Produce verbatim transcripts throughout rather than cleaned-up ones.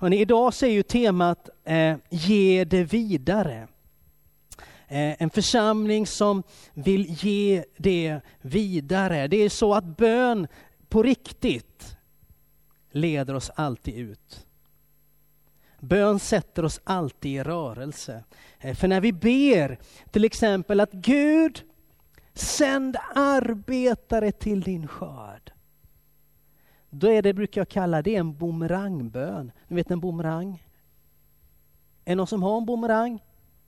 Hörrni, idag så är ju temat eh, ge det vidare. Eh, en församling som vill ge det vidare. Det är så att bön på riktigt leder oss alltid ut. Bön sätter oss alltid i rörelse. Eh, för när vi ber till exempel att Gud, sänd arbetare till din skörd. Då är det, brukar jag kalla det, en bumerangbön. Ni vet en bumerang? Är det någon som har en bumerang?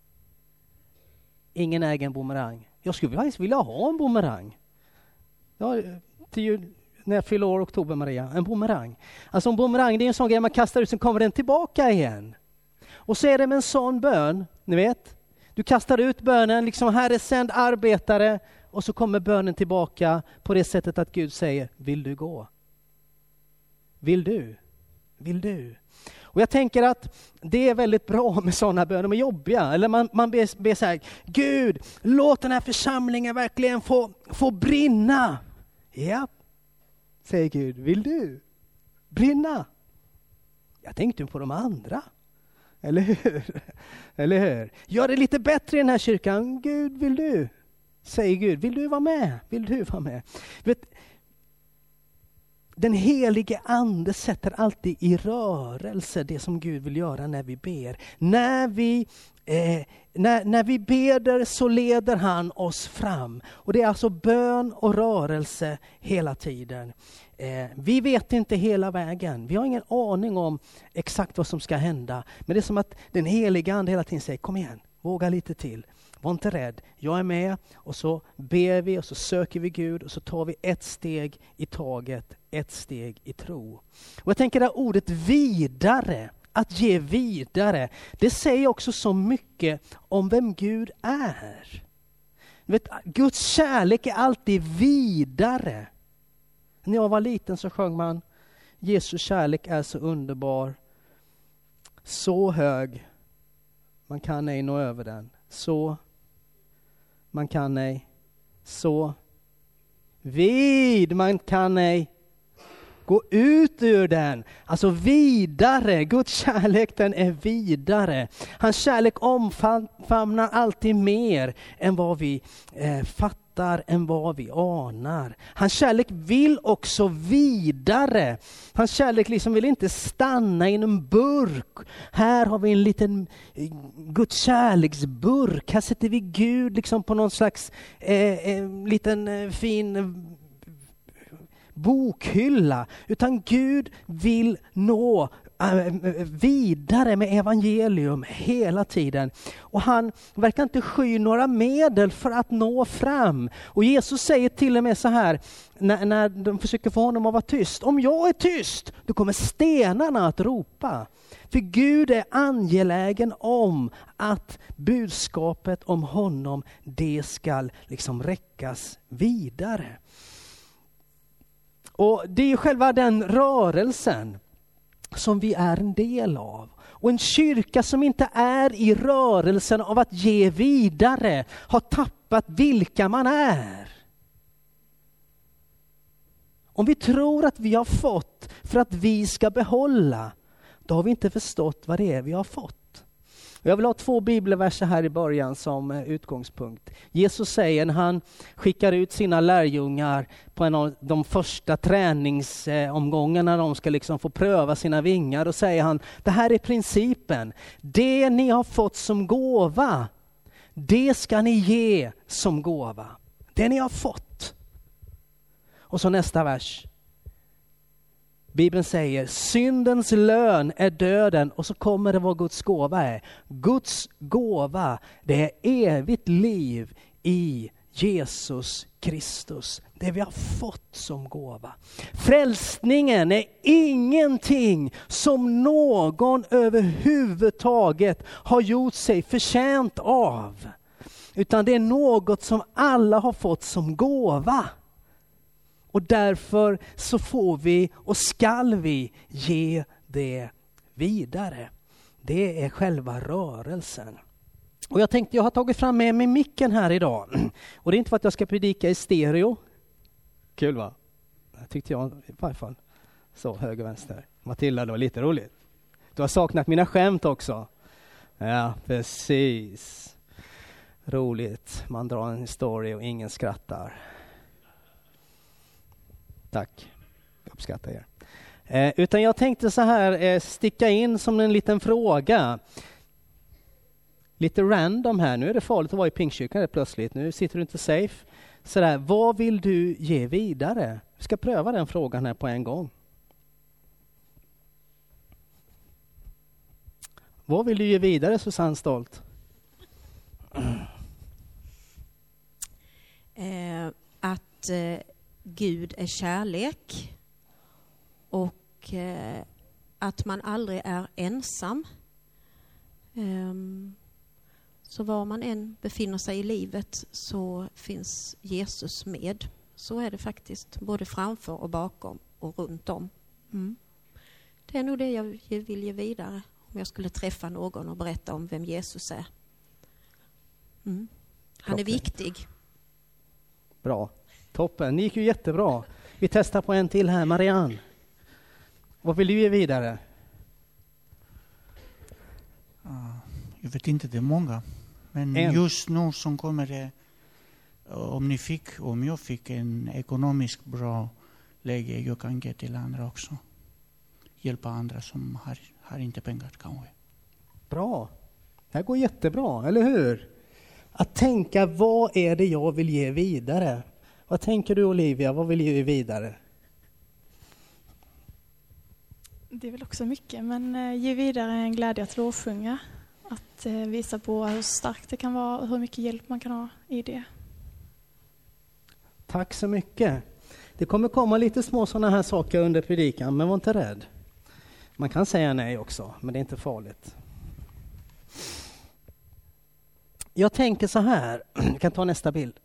Ingen äger en bumerang. Jag skulle faktiskt vilja ha en bumerang. Ja, till jul, när jag fyller år oktober, Maria. En bumerang. Alltså en bumerang, det är en sån grej man kastar ut, sen kommer den tillbaka igen. Och så är det med en sån bön, ni vet. Du kastar ut bönen, liksom Herre sänd arbetare. Och så kommer bönen tillbaka på det sättet att Gud säger, vill du gå? Vill du? Vill du? Och jag tänker att det är väldigt bra med sådana böner, de är jobbiga. Eller man, man ber, ber så här, Gud, låt den här församlingen verkligen få, få brinna. Ja, säger Gud, vill du? Brinna? Jag tänkte på de andra. Eller hur? Eller hur? Gör det lite bättre i den här kyrkan. Gud, vill du? Säger Gud, vill du vara med? Vill du vara med? Vet, den helige ande sätter alltid i rörelse det som Gud vill göra när vi ber. När vi, eh, när, när vi beder så leder han oss fram. Och det är alltså bön och rörelse hela tiden. Eh, vi vet inte hela vägen. Vi har ingen aning om exakt vad som ska hända. Men det är som att den helige ande hela tiden säger, kom igen, våga lite till. Var inte rädd, jag är med, och så ber vi och så söker vi Gud och så tar vi ett steg i taget, ett steg i tro. Och jag tänker att ordet vidare, att ge vidare, det säger också så mycket om vem Gud är. Vet, Guds kärlek är alltid vidare. När jag var liten så sjöng man, Jesu kärlek är så underbar, så hög, man kan ej nå över den, så man kan ej, så vid, man kan ej gå ut ur den. Alltså vidare, Guds kärlek den är vidare. Hans kärlek omfamnar alltid mer än vad vi eh, fattar, än vad vi anar. Hans kärlek vill också vidare. Hans kärlek liksom vill inte stanna i en burk. Här har vi en liten Guds kärleksburk. Här sätter vi Gud liksom på någon slags eh, eh, liten eh, fin eh, bokhylla. Utan Gud vill nå vidare med evangelium hela tiden. Och han verkar inte sky några medel för att nå fram. Och Jesus säger till och med så här, när, när de försöker få honom att vara tyst. Om jag är tyst, då kommer stenarna att ropa. För Gud är angelägen om att budskapet om honom, det ska liksom räckas vidare. Och det är ju själva den rörelsen som vi är en del av. Och en kyrka som inte är i rörelsen av att ge vidare har tappat vilka man är. Om vi tror att vi har fått för att vi ska behålla, då har vi inte förstått vad det är vi har fått. Jag vill ha två bibelverser här i början som utgångspunkt. Jesus säger när han skickar ut sina lärjungar på en av de första träningsomgångarna när de ska liksom få pröva sina vingar, och säger han, det här är principen. Det ni har fått som gåva, det ska ni ge som gåva. Det ni har fått. Och så nästa vers. Bibeln säger, syndens lön är döden, och så kommer det vad Guds gåva är. Guds gåva, det är evigt liv i Jesus Kristus. Det vi har fått som gåva. Frälsningen är ingenting som någon överhuvudtaget har gjort sig förtjänt av. Utan det är något som alla har fått som gåva. Och därför så får vi och skall vi ge det vidare. Det är själva rörelsen. Och jag tänkte, jag har tagit fram med mig micken här idag. Och det är inte för att jag ska predika i stereo. Kul va? Det tyckte jag i varje fall. Så, höger, vänster. Matilda, det var lite roligt. Du har saknat mina skämt också. Ja, precis. Roligt. Man drar en story och ingen skrattar. Tack. Jag uppskattar er. Eh, utan jag tänkte så här eh, sticka in som en liten fråga. Lite random här. Nu är det farligt att vara i Pingstkyrkan plötsligt. Nu sitter du inte safe. Så där, vad vill du ge vidare? Vi ska pröva den frågan här på en gång. Vad vill du ge vidare, Susanne Stolt? Eh, att eh, Gud är kärlek och eh, att man aldrig är ensam. Eh, så var man än befinner sig i livet så finns Jesus med. Så är det faktiskt, både framför och bakom och runt om. Mm. Det är nog det jag vill ge vidare om jag skulle träffa någon och berätta om vem Jesus är. Mm. Han är viktig. Bra. Toppen. Ni gick ju jättebra. Vi testar på en till här. Marianne. Vad vill du ge vidare? Uh, jag vet inte, det är många. Men en. Just nu som kommer det, om ni fick, om jag fick en ekonomiskt bra läge, jag kan ge till andra också. Hjälpa andra som har, har inte pengar kanske. Bra. Det här går jättebra, eller hur? Att tänka, vad är det jag vill ge vidare? Vad tänker du, Olivia? Vad vill du ge vidare? Det är väl också mycket, men eh, ge vidare en glädje att lovsjunga. Att eh, visa på hur starkt det kan vara och hur mycket hjälp man kan ha i det. Tack så mycket. Det kommer komma lite små sådana här saker under predikan, men var inte rädd. Man kan säga nej också, men det är inte farligt. Jag tänker så här, jag kan ta nästa bild.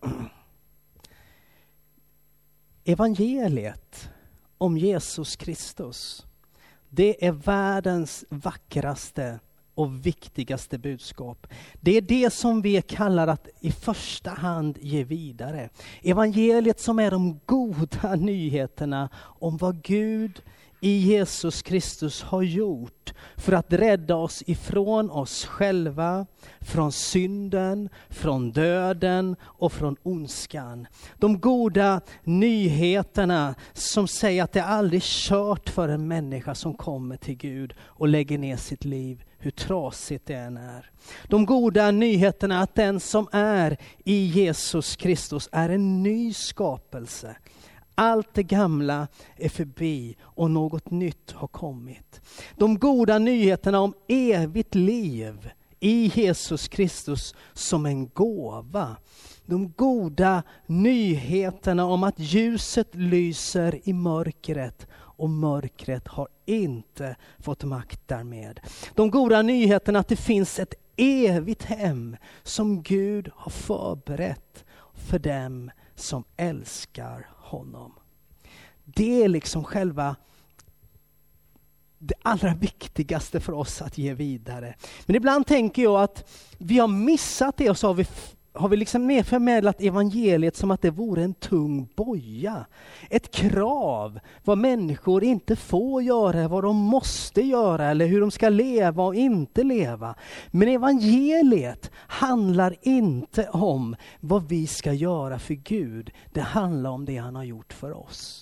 Evangeliet om Jesus Kristus, det är världens vackraste och viktigaste budskap. Det är det som vi kallar att i första hand ge vidare. Evangeliet som är de goda nyheterna om vad Gud i Jesus Kristus har gjort för att rädda oss ifrån oss själva, från synden, från döden och från ondskan. De goda nyheterna som säger att det aldrig är kört för en människa som kommer till Gud och lägger ner sitt liv, hur trasigt det än är. De goda nyheterna att den som är i Jesus Kristus är en ny skapelse. Allt det gamla är förbi och något nytt har kommit. De goda nyheterna om evigt liv i Jesus Kristus som en gåva. De goda nyheterna om att ljuset lyser i mörkret och mörkret har inte fått makt därmed. De goda nyheterna att det finns ett evigt hem som Gud har förberett för dem som älskar honom. Det är liksom själva det allra viktigaste för oss att ge vidare. Men ibland tänker jag att vi har missat det och så har vi, har vi liksom mer förmedlat evangeliet som att det vore en tung boja. Ett krav vad människor inte får göra, vad de måste göra eller hur de ska leva och inte leva. Men evangeliet handlar inte om vad vi ska göra för Gud. Det handlar om det han har gjort för oss.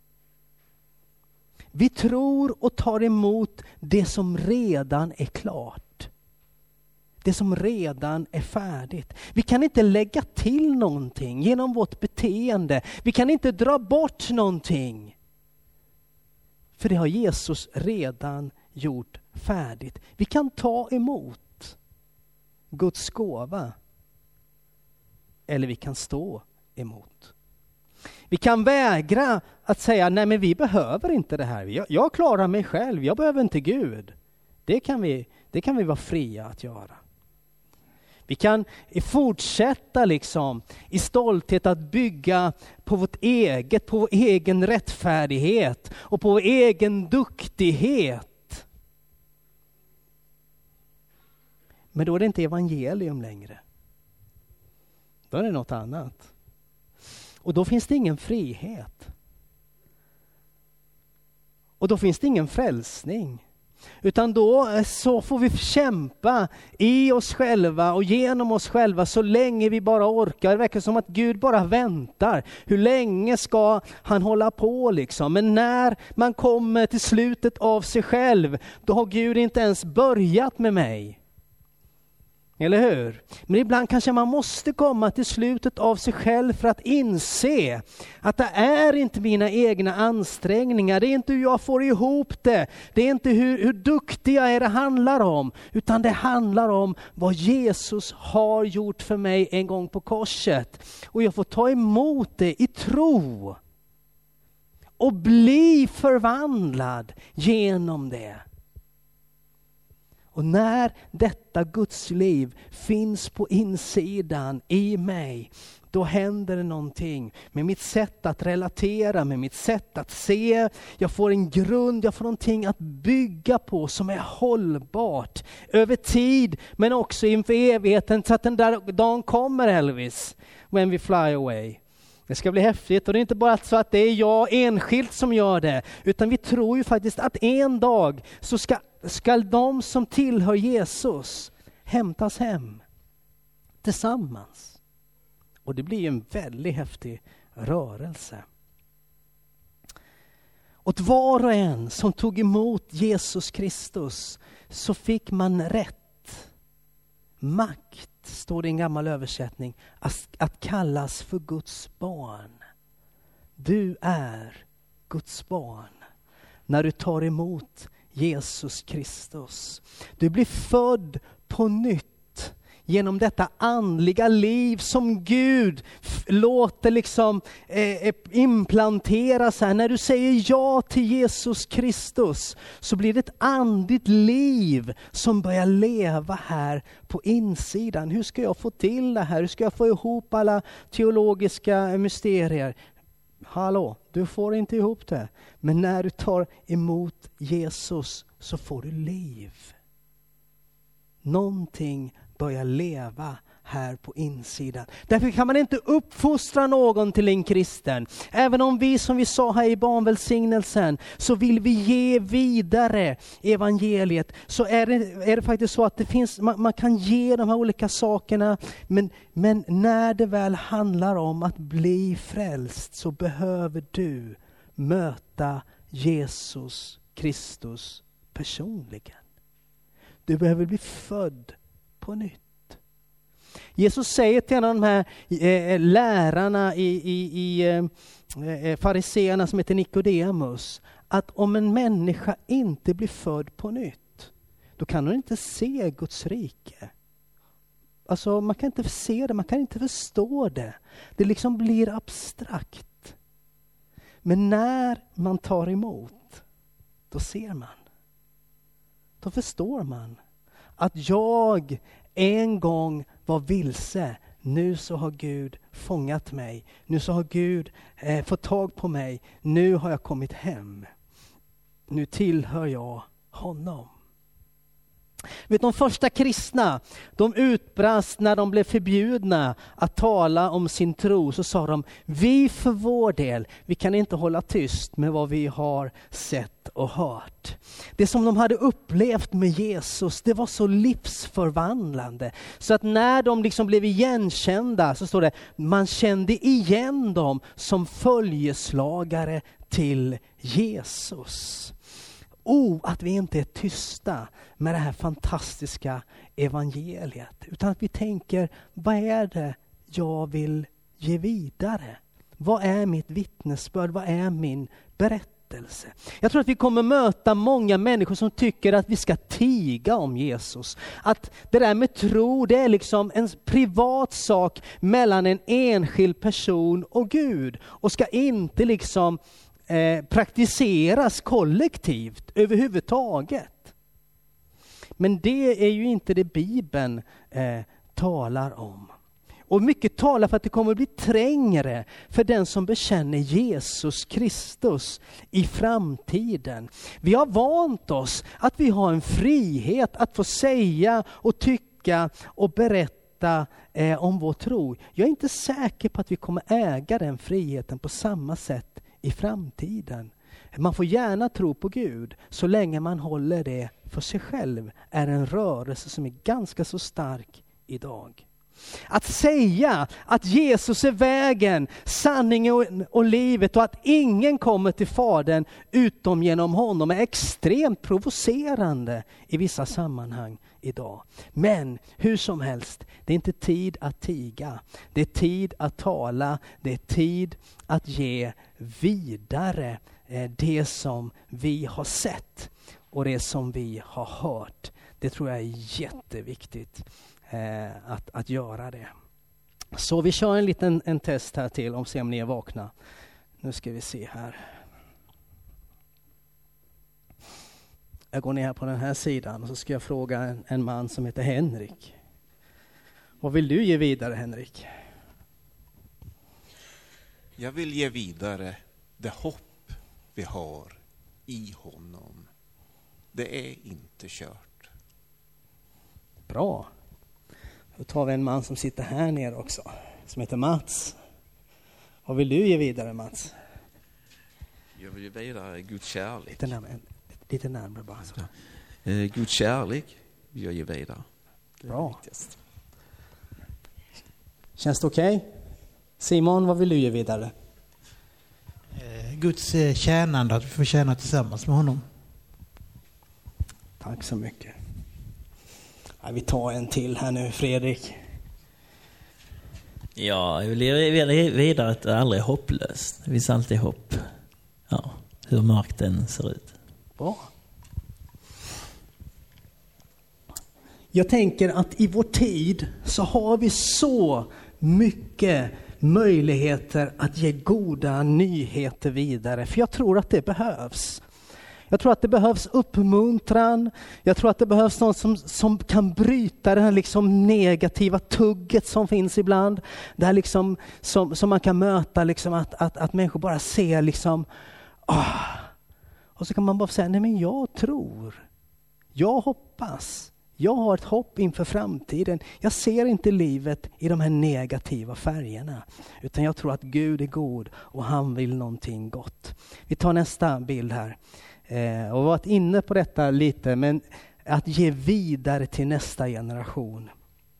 Vi tror och tar emot det som redan är klart. Det som redan är färdigt. Vi kan inte lägga till någonting genom vårt beteende. Vi kan inte dra bort någonting. För det har Jesus redan gjort färdigt. Vi kan ta emot Guds gåva. Eller vi kan stå emot. Vi kan vägra att säga, nej men vi behöver inte det här. Jag, jag klarar mig själv, jag behöver inte Gud. Det kan vi, det kan vi vara fria att göra. Vi kan fortsätta liksom i stolthet att bygga på vårt eget, på vår egen rättfärdighet och på vår egen duktighet. Men då är det inte evangelium längre. Då är det något annat. Och då finns det ingen frihet. Och då finns det ingen frälsning. Utan då så får vi kämpa i oss själva och genom oss själva så länge vi bara orkar. Det verkar som att Gud bara väntar. Hur länge ska han hålla på liksom? Men när man kommer till slutet av sig själv, då har Gud inte ens börjat med mig. Eller hur? Men ibland kanske man måste komma till slutet av sig själv för att inse att det är inte mina egna ansträngningar. Det är inte hur jag får ihop det. Det är inte hur, hur duktig jag är det handlar om. Utan det handlar om vad Jesus har gjort för mig en gång på korset. Och jag får ta emot det i tro. Och bli förvandlad genom det. Och när detta Guds liv finns på insidan i mig, då händer det någonting med mitt sätt att relatera, med mitt sätt att se. Jag får en grund, jag får någonting att bygga på som är hållbart över tid, men också inför evigheten, så att den där dagen kommer, Elvis, when we fly away. Det ska bli häftigt, och det är inte bara så att det är jag enskilt som gör det, utan vi tror ju faktiskt att en dag så ska, ska de som tillhör Jesus hämtas hem tillsammans. Och det blir en väldigt häftig rörelse. Åt var och en som tog emot Jesus Kristus så fick man rätt, makt, står det i en gammal översättning, att, att kallas för Guds barn. Du är Guds barn när du tar emot Jesus Kristus. Du blir född på nytt genom detta andliga liv som Gud f- låter liksom eh, implanteras här. När du säger ja till Jesus Kristus så blir det ett andligt liv som börjar leva här på insidan. Hur ska jag få till det här? Hur ska jag få ihop alla teologiska mysterier? Hallå, du får inte ihop det. Men när du tar emot Jesus så får du liv. Någonting börja leva här på insidan. Därför kan man inte uppfostra någon till en kristen. Även om vi, som vi sa här i barnvälsignelsen, så vill vi ge vidare evangeliet, så är det, är det faktiskt så att det finns, man, man kan ge de här olika sakerna, men, men när det väl handlar om att bli frälst så behöver du möta Jesus Kristus personligen. Du behöver bli född på nytt. Jesus säger till en av de här eh, lärarna i, i, i eh, fariseerna som heter Nikodemus, att om en människa inte blir född på nytt, då kan hon inte se Guds rike. Alltså man kan inte se det, man kan inte förstå det. Det liksom blir abstrakt. Men när man tar emot, då ser man. Då förstår man att jag en gång var vilse. Nu så har Gud fångat mig. Nu så har Gud eh, fått tag på mig. Nu har jag kommit hem. Nu tillhör jag honom. Vet, de första kristna, de utbrast när de blev förbjudna att tala om sin tro. Så sa de, vi för vår del, vi kan inte hålla tyst med vad vi har sett och hört. Det som de hade upplevt med Jesus, det var så livsförvandlande. Så att när de liksom blev igenkända, så står det, man kände igen dem som följeslagare till Jesus. Oh, att vi inte är tysta med det här fantastiska evangeliet. Utan att vi tänker, vad är det jag vill ge vidare? Vad är mitt vittnesbörd? Vad är min berättelse? Jag tror att vi kommer möta många människor som tycker att vi ska tiga om Jesus. Att det där med tro, det är liksom en privat sak mellan en enskild person och Gud. Och ska inte liksom Eh, praktiseras kollektivt överhuvudtaget. Men det är ju inte det Bibeln eh, talar om. Och mycket talar för att det kommer att bli trängre för den som bekänner Jesus Kristus i framtiden. Vi har vant oss att vi har en frihet att få säga och tycka och berätta eh, om vår tro. Jag är inte säker på att vi kommer äga den friheten på samma sätt i framtiden. Man får gärna tro på Gud så länge man håller det för sig själv, är en rörelse som är ganska så stark idag. Att säga att Jesus är vägen, sanningen och, och livet och att ingen kommer till Fadern utom genom honom är extremt provocerande i vissa sammanhang idag. Men hur som helst, det är inte tid att tiga. Det är tid att tala. Det är tid att ge vidare eh, det som vi har sett och det som vi har hört. Det tror jag är jätteviktigt. Eh, att, att göra det. Så vi kör en liten en test här till om se om ni är vakna. Nu ska vi se här. Jag går ner på den här sidan och så ska jag fråga en, en man som heter Henrik. Vad vill du ge vidare, Henrik? Jag vill ge vidare det hopp vi har i honom. Det är inte kört. Bra. Då tar vi en man som sitter här nere också, som heter Mats. Vad vill du ge vidare, Mats? Jag vill ge vidare Guds kärlek. Lite närmare, lite närmare bara. Så. Eh, Guds kärlek vill jag ge vidare. Bra. Känns det okej? Okay? Simon, vad vill du ge vidare? Eh, Guds eh, tjänande, att vi får tjäna tillsammans med honom. Tack så mycket. Ja, vi tar en till här nu, Fredrik. Ja, jag vill ge vidare att det aldrig är hopplöst. Det finns alltid hopp. Ja, hur mörkt den ser ut. Bra. Jag tänker att i vår tid så har vi så mycket möjligheter att ge goda nyheter vidare. För jag tror att det behövs. Jag tror att det behövs uppmuntran. Jag tror att det behövs någon som, som kan bryta det här liksom negativa tugget som finns ibland. Det här liksom som, som man kan möta liksom att, att, att människor bara ser liksom ah. Och så kan man bara säga, nej men jag tror. Jag hoppas. Jag har ett hopp inför framtiden. Jag ser inte livet i de här negativa färgerna. Utan jag tror att Gud är god och han vill någonting gott. Vi tar nästa bild här. Eh, och varit inne på detta lite, men att ge vidare till nästa generation.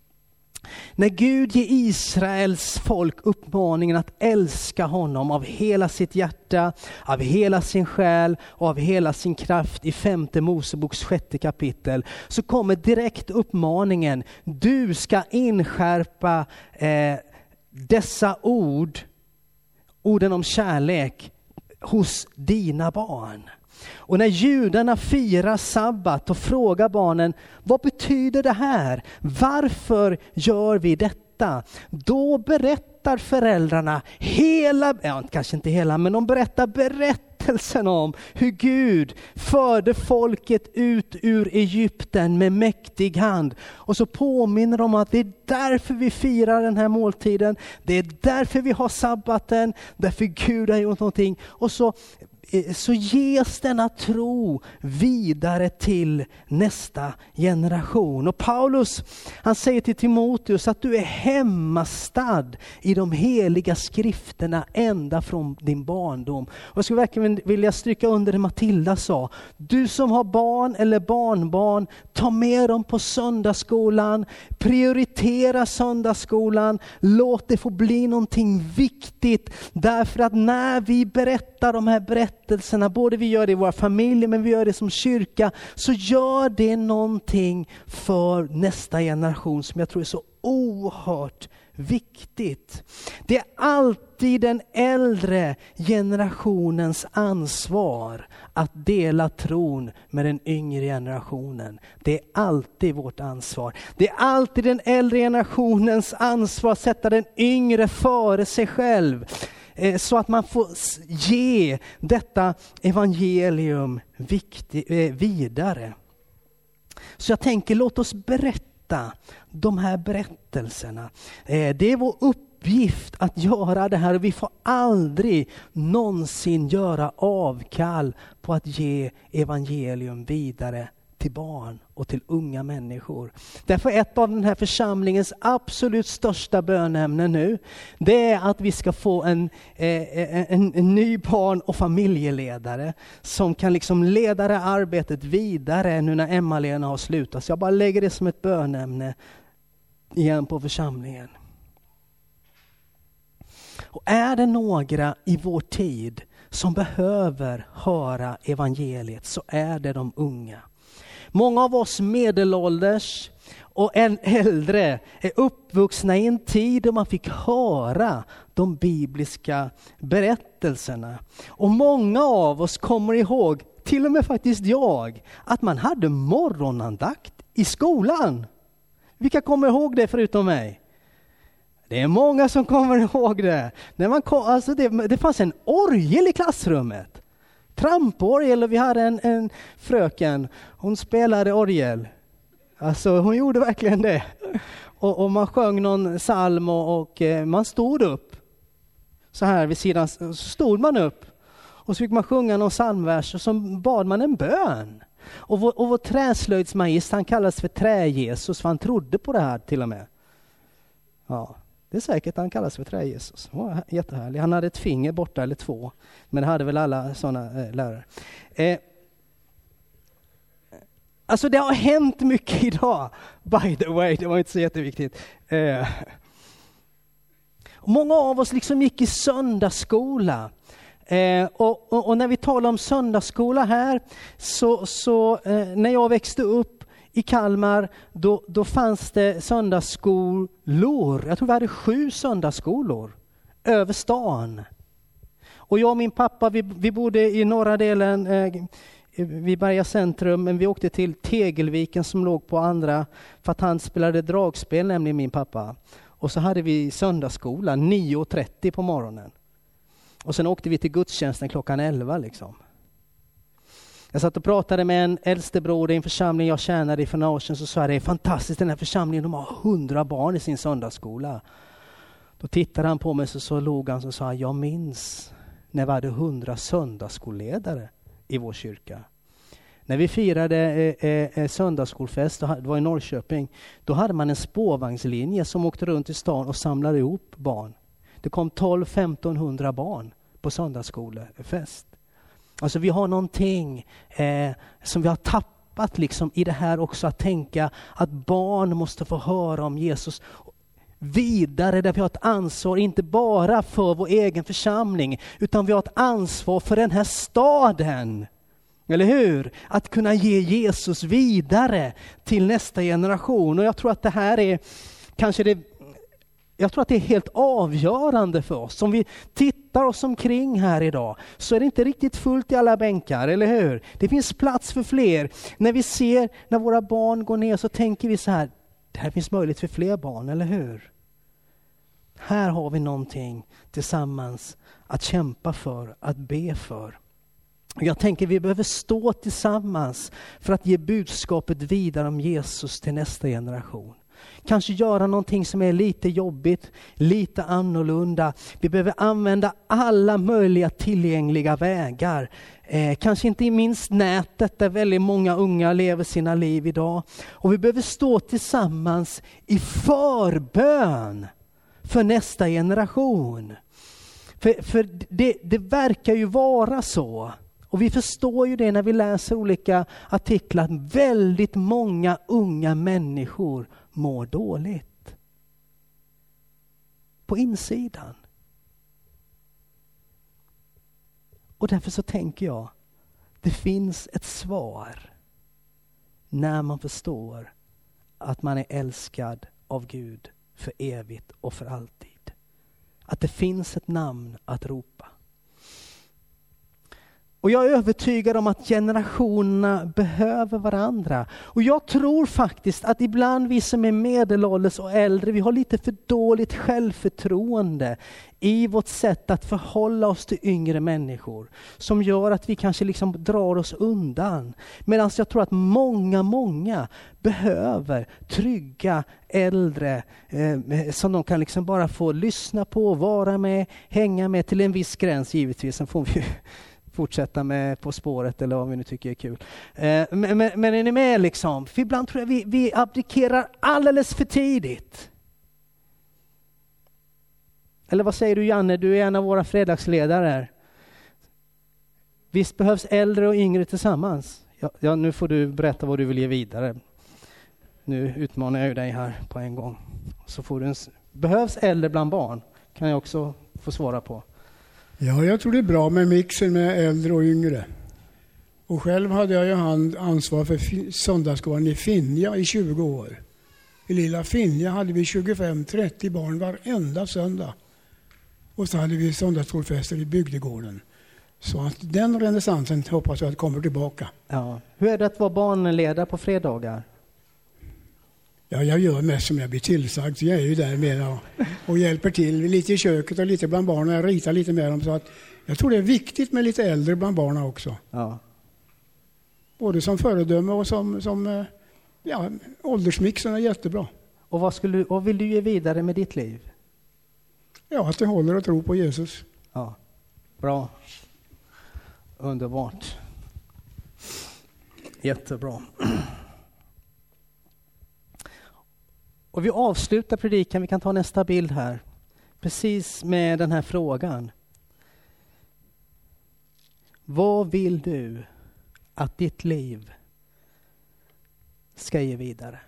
När Gud ger Israels folk uppmaningen att älska honom av hela sitt hjärta, av hela sin själ och av hela sin kraft i femte Moseboks sjätte kapitel, så kommer direkt uppmaningen: du ska inskärpa eh, dessa ord, orden om kärlek, hos dina barn. Och när judarna firar sabbat och frågar barnen, vad betyder det här? Varför gör vi detta? Då berättar föräldrarna hela, ja, kanske inte hela, men de berättar berättelsen om hur Gud förde folket ut ur Egypten med mäktig hand. Och så påminner de om att det är därför vi firar den här måltiden. Det är därför vi har sabbaten, därför Gud har gjort någonting. Och så så ges denna tro vidare till nästa generation. Och Paulus, han säger till Timoteus att du är hemmastad i de heliga skrifterna ända från din barndom. Och jag skulle verkligen vilja stryka under det Matilda sa. Du som har barn eller barnbarn, ta med dem på söndagsskolan. Prioritera söndagsskolan. Låt det få bli någonting viktigt. Därför att när vi berättar de här berättelserna, både vi gör det i våra familjer men vi gör det som kyrka, så gör det någonting för nästa generation som jag tror är så oerhört viktigt. Det är alltid den äldre generationens ansvar att dela tron med den yngre generationen. Det är alltid vårt ansvar. Det är alltid den äldre generationens ansvar att sätta den yngre före sig själv. Så att man får ge detta evangelium viktig, vidare. Så jag tänker, låt oss berätta de här berättelserna. Det är vår uppgift att göra det här, och vi får aldrig någonsin göra avkall på att ge evangelium vidare till barn och till unga människor. Därför ett av den här församlingens absolut största bönämnen nu, det är att vi ska få en, eh, en, en ny barn- och familjeledare som kan liksom leda det arbetet vidare nu när Emma-Lena har slutat. Så jag bara lägger det som ett bönämne igen på församlingen. Och är det några i vår tid som behöver höra evangeliet, så är det de unga. Många av oss medelålders och än äldre är uppvuxna i en tid då man fick höra de bibliska berättelserna. Och många av oss kommer ihåg, till och med faktiskt jag, att man hade morgonandakt i skolan. Vilka kommer ihåg det förutom mig? Det är många som kommer ihåg det. När man kom, alltså det, det fanns en orgel i klassrummet. Tramporgel, och vi hade en, en fröken. Hon spelade orgel. Alltså hon gjorde verkligen det. Och, och man sjöng någon psalm och, och eh, man stod upp. Så här vid sidan så stod man upp. Och så fick man sjunga någon psalmvers och så bad man en bön. Och vår, och vår träslöjdsmagist, han kallas för Trä-Jesus, för han trodde på det här till och med. Ja. Det är säkert han kallas för Trä-Jesus. Han var jättehärlig. Han hade ett finger borta eller två. Men det hade väl alla sådana eh, lärare. Eh, alltså det har hänt mycket idag. By the way, det var inte så jätteviktigt. Eh, många av oss liksom gick i söndagsskola. Eh, och, och, och när vi talar om söndagsskola här, så, så eh, när jag växte upp i Kalmar, då, då fanns det söndagsskolor. Jag tror vi hade sju söndagsskolor över stan. Och jag och min pappa, vi, vi bodde i norra delen eh, vid Berga centrum, men vi åkte till Tegelviken som låg på andra, för att han spelade dragspel, nämligen min pappa. Och så hade vi söndagsskola nio trettio på morgonen. Och sen åkte vi till gudstjänsten klockan elva liksom. Jag satt och pratade med en äldstebror i en församling jag tjänade i för några år sedan, så sa jag, det är fantastiskt, den här församlingen, de har hundra barn i sin söndagsskola. Då tittade han på mig, så, så log han och sa, jag minns när vi hade hundra söndagsskolledare i vår kyrka. När vi firade eh, eh, söndagsskolfest, det var i Norrköping, då hade man en spårvagnslinje som åkte runt i stan och samlade ihop barn. Det kom tolv till femton hundra barn på söndagsskolefest. Alltså vi har någonting eh, som vi har tappat liksom i det här också, att tänka att barn måste få höra om Jesus vidare, där vi har ett ansvar inte bara för vår egen församling, utan vi har ett ansvar för den här staden. Eller hur? Att kunna ge Jesus vidare till nästa generation. Och jag tror att det här är kanske det Jag tror att det är helt avgörande för oss. Om vi tittar oss omkring här idag, så är det inte riktigt fullt i alla bänkar, eller hur? Det finns plats för fler. När vi ser, när våra barn går ner, så tänker vi så här, det här finns möjlighet för fler barn, eller hur? Här har vi någonting tillsammans att kämpa för, att be för. Jag tänker vi behöver stå tillsammans för att ge budskapet vidare om Jesus till nästa generation. Kanske göra någonting som är lite jobbigt, lite annorlunda. Vi behöver använda alla möjliga tillgängliga vägar. Eh, kanske inte minst nätet, där väldigt många unga lever sina liv idag. Och vi behöver stå tillsammans i förbön för nästa generation. För, för det, det verkar ju vara så. Och vi förstår ju det när vi läser olika artiklar, att väldigt många unga människor mår dåligt. På insidan. Och därför så tänker jag, det finns ett svar när man förstår att man är älskad av Gud för evigt och för alltid. Att det finns ett namn att ropa. Och jag är övertygad om att generationerna behöver varandra. Och jag tror faktiskt att ibland vi som är medelålders och äldre, vi har lite för dåligt självförtroende i vårt sätt att förhålla oss till yngre människor, som gör att vi kanske liksom drar oss undan. Medan jag tror att många, många behöver trygga äldre eh, som de kan liksom bara få lyssna på, vara med, hänga med till en viss gräns givetvis. Sen får vi fortsätta med På spåret eller vad vi nu tycker är kul. Eh, men, men, men är ni med liksom? För ibland tror jag vi, vi abdikerar alldeles för tidigt. Eller vad säger du Janne? Du är en av våra fredagsledare här. Visst behövs äldre och yngre tillsammans? Ja, ja, nu får du berätta vad du vill ge vidare. Nu utmanar jag ju dig här på en gång. Så får du en... Behövs äldre bland barn? Kan jag också få svara på. Ja, jag tror det är bra med mixen med äldre och yngre. Och själv hade jag ju hand ansvar för söndagsskolan i Finja i tjugo år. I lilla Finja hade vi tjugofem trettio barn varenda söndag. Och så hade vi söndagsskolfester i bygdegården. Så att den renässansen hoppas jag att kommer tillbaka. Ja. Hur är det att vara barnledare på fredagar? Ja, jag gör mest som jag blir tillsagd. Jag är ju där med och, och hjälper till lite i köket och lite bland barnen. Jag ritar lite med dem. Så att jag tror det är viktigt med lite äldre bland barnen också. Ja. Både som föredöme och som, som ja, åldersmixen är jättebra. Och vad, skulle, vad vill du ge vidare med ditt liv? Ja, att det håller att tro på Jesus. Ja, bra. Underbart. Jättebra. Och vi avslutar predikan, vi kan ta nästa bild här. Precis med den här frågan. Vad vill du att ditt liv ska ge vidare?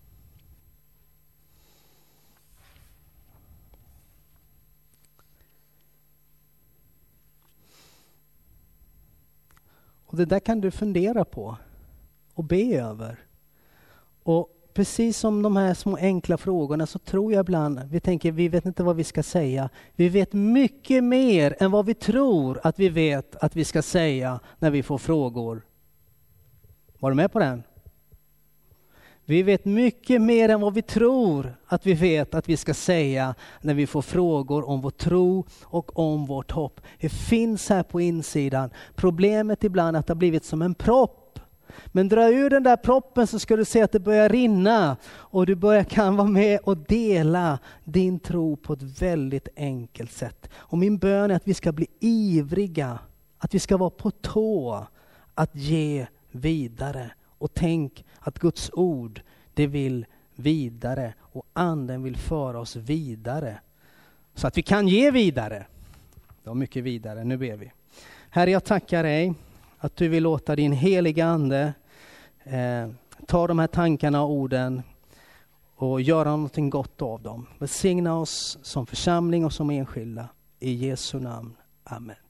Och det där kan du fundera på och be över. Och precis som de här små enkla frågorna så tror jag ibland, vi tänker vi vet inte vad vi ska säga. Vi vet mycket mer än vad vi tror att vi vet att vi ska säga när vi får frågor. Var du med på den? Vi vet mycket mer än vad vi tror att vi vet att vi ska säga när vi får frågor om vår tro och om vårt hopp. Det finns här på insidan. Problemet ibland är att det har blivit som en propp. Men dra ur den där proppen så ska du se att det börjar rinna och du börjar kan vara med och dela din tro på ett väldigt enkelt sätt. Och min bön är att vi ska bli ivriga, att vi ska vara på tå att ge vidare. Och tänk att Guds ord, det vill vidare och anden vill föra oss vidare. Så att vi kan ge vidare. Det var mycket vidare, nu ber vi. Herre, jag tackar dig att du vill låta din heliga ande eh, ta de här tankarna och orden och göra någonting gott av dem. Välsigna oss som församling och som enskilda. I Jesu namn. Amen.